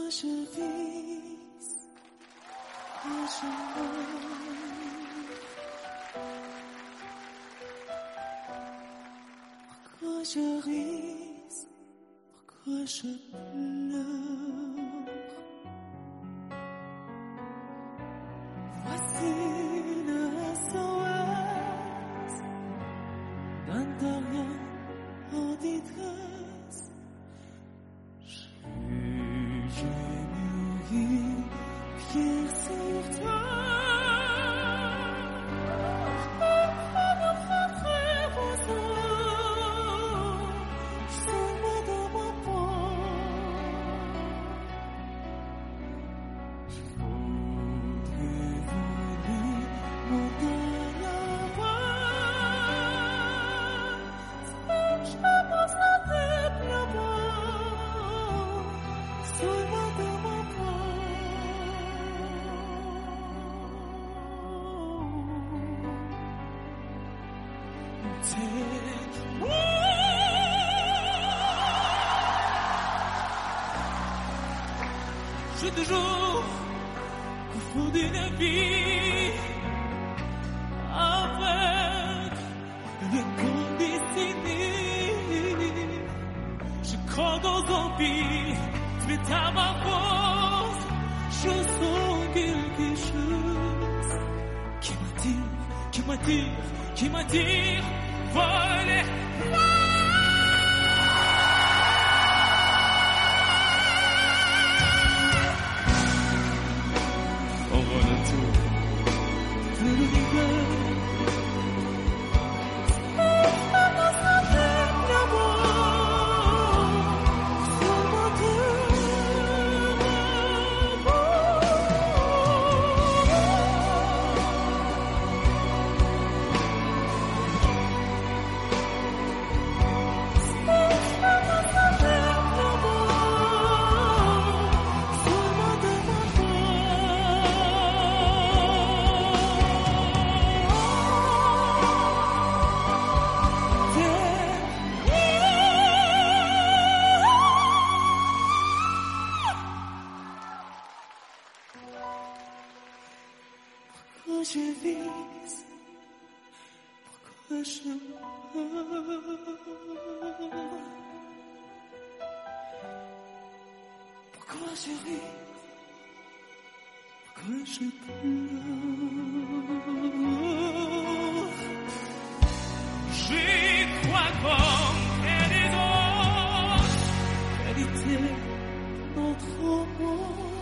je vis, pourquoi je meurs, pourquoi je ris, pourquoi je pleure. Voici le SOS d'un rien en détresse. J'ai mûri, fier sur toi. Pourquoi me frapperais vos ors, seulement dans ma peau. Je voudrais voler mon dans la voix. Je pense à tes pleurs, seulement dans ma peau. Je suis toujours au fond d'une vie avec une condescendée. Je crois aux zombies, tu es à ma force. Je sens quelque chose qui m'attire, voler. On vole tout de l'univers. Pourquoi je vis, pourquoi je meurs, pourquoi je ris, pourquoi je pleure. J'y crois comme elle est d'autres, elle était notre amour.